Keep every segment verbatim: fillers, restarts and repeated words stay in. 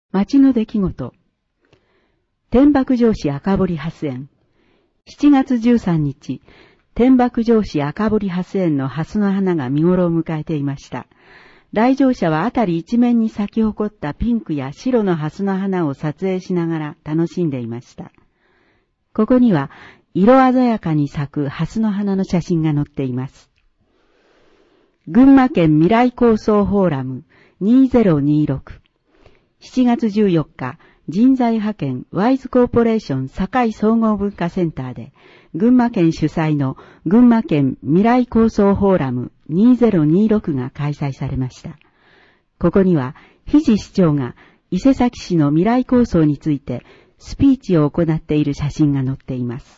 町の出来事。天幕城市赤堀蓮園。しちがつじゅうさんにち、天幕城市赤堀蓮園の蓮の花が見頃を迎えていました。来場者はあたり一面に咲き誇ったピンクや白の蓮の花を撮影しながら楽しんでいました。ここには色鮮やかに咲く蓮の花の写真が載っています。群馬県未来構想フォーラムにせんにじゅうろく。しちがつじゅうよっか、人材派遣ワイズコーポレーション堺総合文化センターで、群馬県主催の群馬県未来構想フォーラムにせんにじゅうろくが開催されました。ここには、肘市長が伊勢崎市の未来構想についてスピーチを行っている写真が載っています。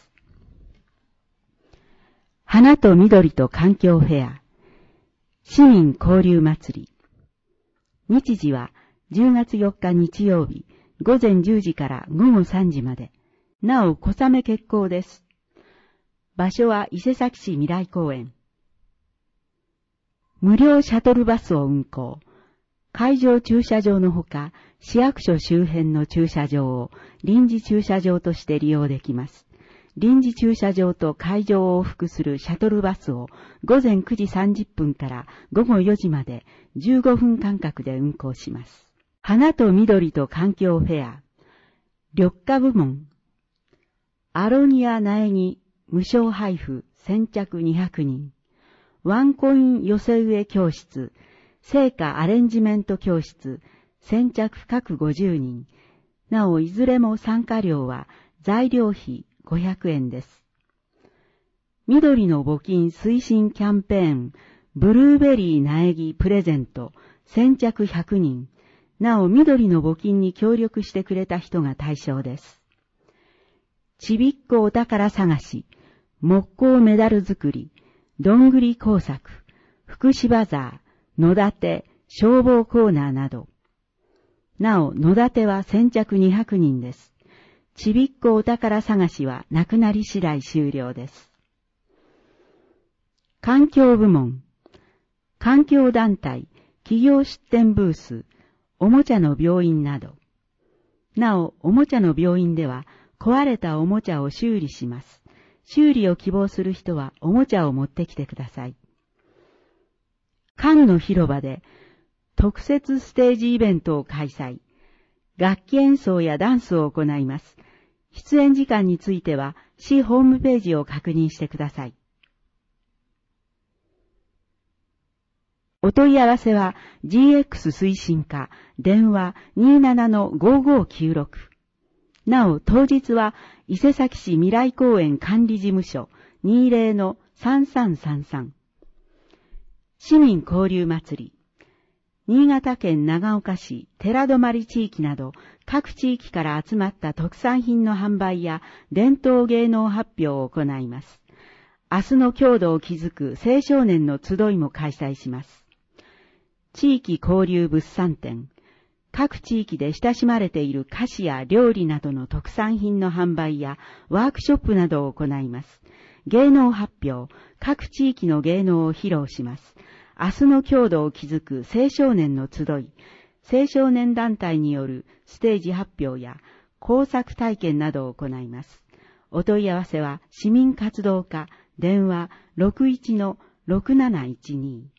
花と緑と環境フェア、市民交流祭り。日時はじゅうがつよっか日曜日、ごぜんじゅうじからごごさんじまで。なお、小雨決行です。場所は伊勢崎市未来公園。無料シャトルバスを運行。会場駐車場のほか、市役所周辺の駐車場を臨時駐車場として利用できます。臨時駐車場と会場を往復するシャトルバスをごぜんくじさんじゅっぷんからごごよじまでじゅうごふん間隔で運行します。花と緑と環境フェア、緑化部門、アロニア苗木無償配布先着にひゃくにん、ワンコイン寄せ植え教室、生花アレンジメント教室、先着各ごじゅうにん、なおいずれも参加料は材料費ごひゃくえんです。緑の募金推進キャンペーン、ブルーベリー苗木プレゼント、先着ひゃくにん、なお、緑の募金に協力してくれた人が対象です。ちびっこお宝探し、木工メダル作り、どんぐり工作、福祉バザー、野立て、消防コーナーなど。なお、野立ては先着にひゃくにんです。ちびっこお宝探しはなくなり次第終了です。環境部門、環境団体、企業出展ブース、おもちゃの病院など。なお、おもちゃの病院では、壊れたおもちゃを修理します。修理を希望する人は、おもちゃを持ってきてください。家具の広場で、特設ステージイベントを開催。楽器演奏やダンスを行います。出演時間については、市ホームページを確認してください。お問い合わせは ジーエックス 推進課、電話 にじゅうななのごごきゅうろく。なお、当日は伊勢崎市未来公園管理事務所 にじゅうのさんさんさんさん。市民交流祭り。新潟県長岡市、寺泊地域など各地域から集まった特産品の販売や伝統芸能発表を行います。明日の郷土を築く青少年の集いも開催します。地域交流物産展。各地域で親しまれている菓子や料理などの特産品の販売やワークショップなどを行います。芸能発表。各地域の芸能を披露します。明日の郷土を築く青少年の集い。青少年団体によるステージ発表や工作体験などを行います。お問い合わせは市民活動課、電話 ろくいちのろくなないちに。